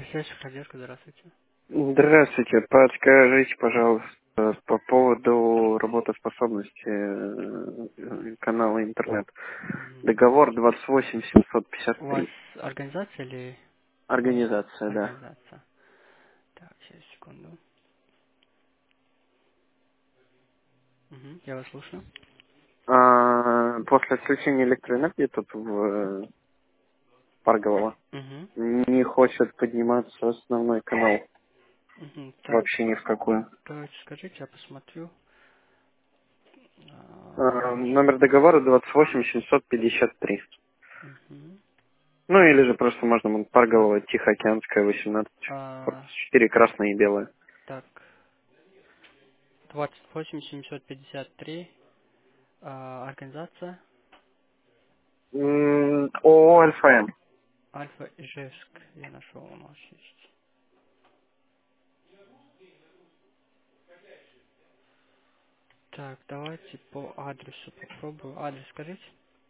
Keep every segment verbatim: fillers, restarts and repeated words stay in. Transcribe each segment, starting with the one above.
Связь, поддержка, здравствуйте. Здравствуйте. Подскажите, пожалуйста, по поводу работоспособности э, канала интернет. М, Договор двадцать восемь семьсот пятьдесят У вас три. организация или Организация, да. организация? Так, сейчас, секунду. Мгм, я вас слушаю. А, после отключения электроэнергии тут в э, Парголово Угу. не хочет подниматься основной канал. Угу. Так, Вообще ни в какую. давайте скажите, я посмотрю. А, А, номер договора двадцать восемь семьсот пятьдесят три. мгм. Ну или же просто можно Парголово, Тихоокеанская, восемнадцать. А, Четыре красные и белые. так, двадцать восемь семьсот пятьдесят три. А, организация М, ООО «ЛФМ». Альфа Ижевск. Я нашел, у нас есть. Так, давайте по адресу попробую. Адрес скажите.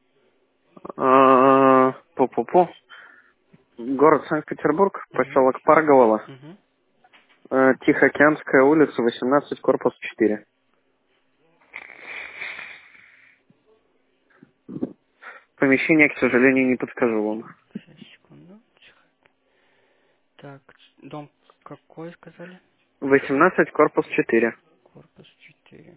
А, Пу-пу-пу. Город Санкт-Петербург, Угу. поселок Парголово, Угу. э, Тихоокеанская улица, восемнадцать, корпус четыре. Помещение, к сожалению, не подскажу вам. Сейчас, секунду. Так, дом какой сказали? восемнадцать, корпус четыре. Корпус четыре.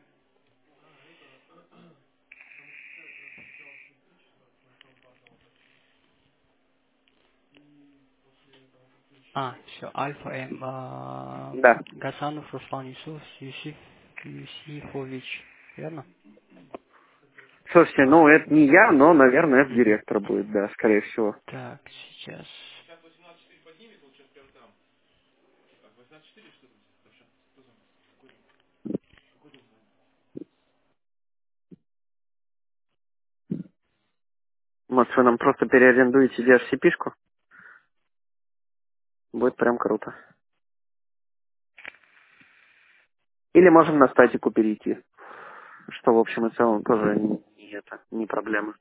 А, все, Альфа М. а, Да. Гасанов Руслан Юсуф, Юсиф, Юсифович. Верно? Слушайте, ну это не я, но, наверное, это директор будет, да, скорее всего. Так, сейчас. Может, вы нам просто переарендуете ди эйч си пи-шку? Будет прям круто. Или можем на статику перейти, что, в общем и целом, тоже не, не это, не проблема.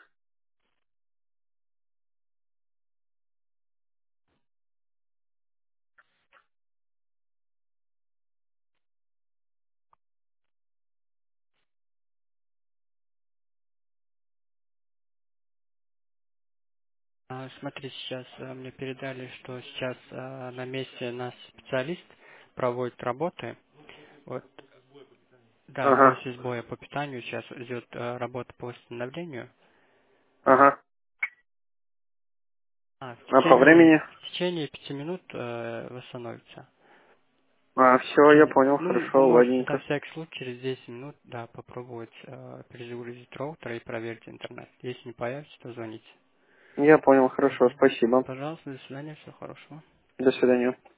А, смотри, сейчас а, мне передали, что сейчас а, на месте наш специалист проводит работы. Вот, да, Ага, после сбоя по питанию сейчас идет а, работа по восстановлению. ага. А, в А по течение, времени? в течение пяти минут э, восстановится. А, все, я Через, понял, ну, вы хорошо, можете на ладненько. всякий случай через десять минут, да, попробовать э, перезагрузить роутер и проверить интернет. Если не появится, то звоните. Я понял, хорошо, Мгм. спасибо. Пожалуйста, до свидания, всего хорошего. До свидания.